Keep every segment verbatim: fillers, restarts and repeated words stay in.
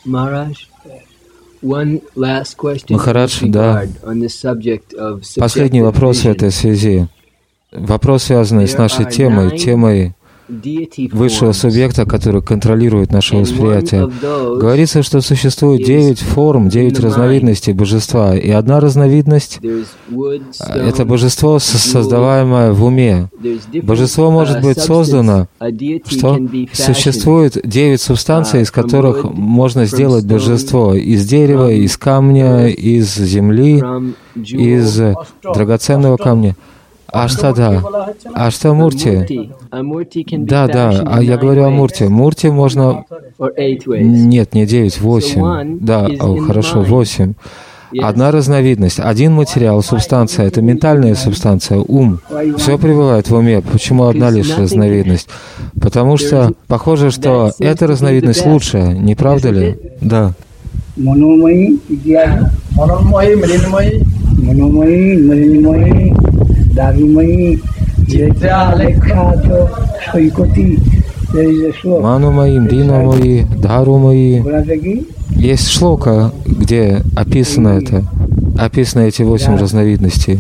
Махарадж, да. Последний вопрос в этой связи. Вопрос, связанный с нашей темой, темой высшего субъекта, который контролирует наше восприятие. Говорится, что существует девять форм, девять разновидностей божества. И одна разновидность — это божество, создаваемое в уме. Божество может быть создано, что существует девять субстанций, из которых можно сделать божество. Из дерева, из камня, из земли, из драгоценного камня. Аштада, Аштамурти. Да, да, а я говорю о Мурти. Мурти можно... Нет, не девять, восемь. Да, о, хорошо, восемь. Одна разновидность, один материал, субстанция, это ментальная субстанция, ум. Все пребывает в уме. Почему одна лишь разновидность? Потому что похоже, что эта разновидность лучшая, не правда ли? Да. Ману моим, Дина мои, Дару мои. Есть шлока, где описано это, описаны эти восемь разновидностей.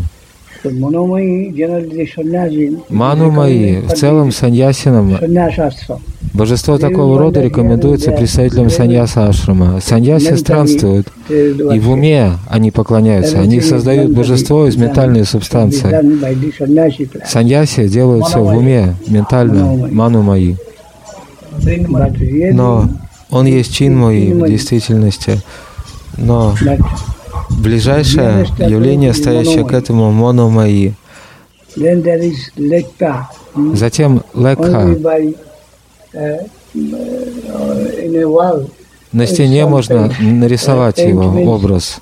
Ману мои, в целом саньясинам, божество такого рода рекомендуется представителям саньяса-ашрама. Саньяси странствуют, и в уме они поклоняются. Они создают божество из ментальной субстанции. Саньяси делают все в уме, ментально, ману мои. Но он есть чин мой в действительности. Но ближайшее явление, стоящее к этому, моно мои. Затем лекха. На стене можно нарисовать его образ.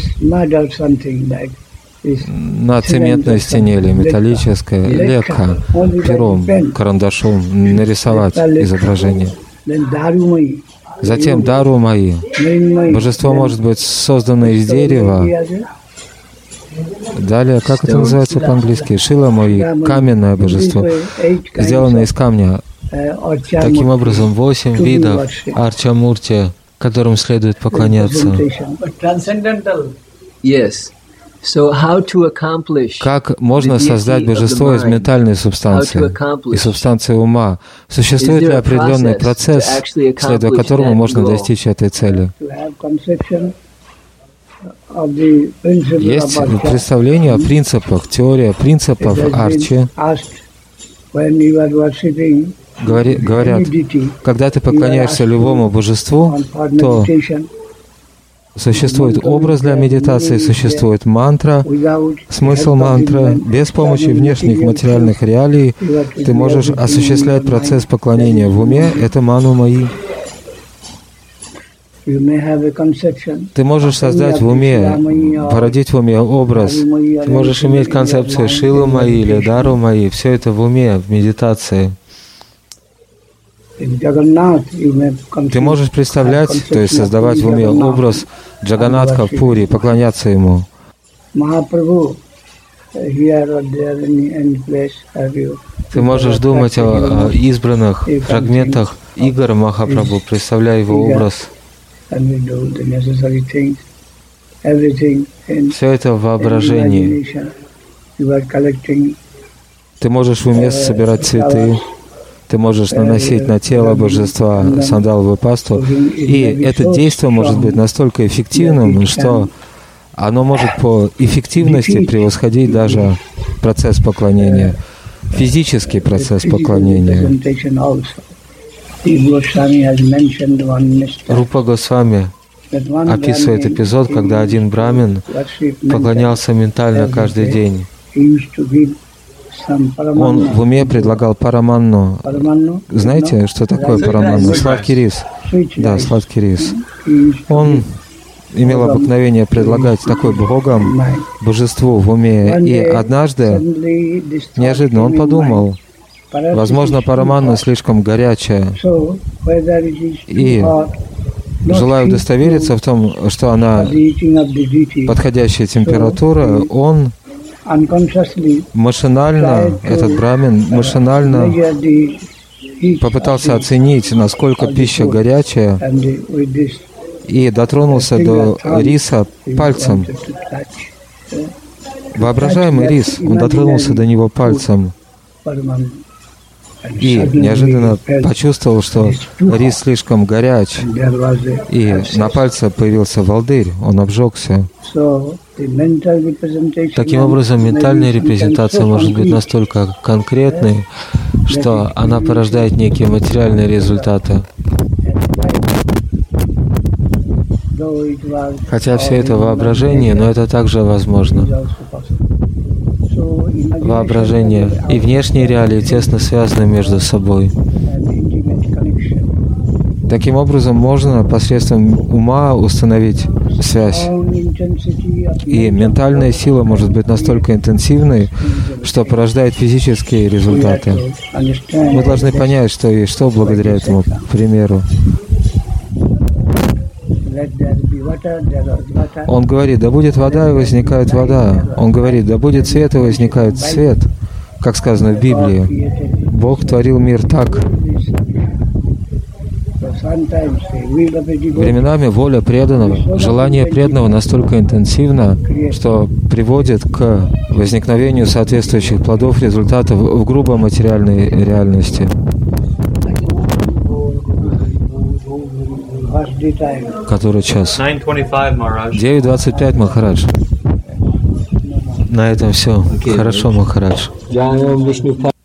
На цементной стене или металлической, лекха, пером, карандашом нарисовать изображение. Затем дару мои. Божество может быть создано из дерева. Далее, как это называется по-английски? Шила мои, каменное божество, сделанное из камня. Таким образом, восемь видов арчамурти, которым следует поклоняться. Как можно создать божество из ментальной субстанции, из субстанции ума? Существует ли определенный процесс, следуя которому можно достичь этой цели? Есть представление о принципах, теория принципов арчи. Говори, говорят, когда ты поклоняешься любому божеству, то существует образ для медитации, существует мантра, смысл мантры. Без помощи внешних материальных реалий ты можешь осуществлять процесс поклонения в уме. Это ману мои. Ты можешь создать в уме, породить в уме образ. Ты можешь иметь концепцию шилу мои или дару мои. Все это в уме, в медитации. Ты можешь представлять, то есть создавать в уме образ Джаганатха в Пури, поклоняться ему. Ты можешь думать о, о избранных фрагментах игр Махапрабху, представляя его образ. Все это в воображении. Ты можешь в уме собирать цветы. Ты можешь наносить на тело божества сандаловую пасту, и это действие может быть настолько эффективным, что оно может по эффективности превосходить даже процесс поклонения, физический процесс поклонения. Рупа Госвами описывает эпизод, когда один брамин поклонялся ментально каждый день. Он в уме предлагал параманну. Знаете, что такое параманна? Сладкий рис. Да, сладкий рис. Он имел обыкновение предлагать такой богам, божеству в уме. И однажды, неожиданно, он подумал, возможно, параманна слишком горячая. И, желая удостовериться в том, что она подходящая температура, он машинально, этот брамин машинально попытался оценить, насколько пища горячая, и дотронулся до риса пальцем. Воображаемый рис, он дотронулся до него пальцем. И неожиданно почувствовал, что рис слишком горяч, и на пальце появился волдырь, он обжегся. Таким образом, ментальная репрезентация может быть настолько конкретной, что она порождает некие материальные результаты. Хотя все это воображение, но это также возможно. Воображение и внешние реалии тесно связаны между собой. Таким образом, можно посредством ума установить связь. И ментальная сила может быть настолько интенсивной, что порождает физические результаты. Мы должны понять, что и что благодаря этому примеру. Он говорит, да будет вода, и возникает вода. Он говорит, да будет свет, и возникает свет. Как сказано в Библии, Бог творил мир так. Временами воля преданного, желание преданного настолько интенсивно, что приводит к возникновению соответствующих плодов, результатов в грубо материальной реальности. Который час? девять двадцать пять, Махарадж. На этом все. Хорошо, Махарадж.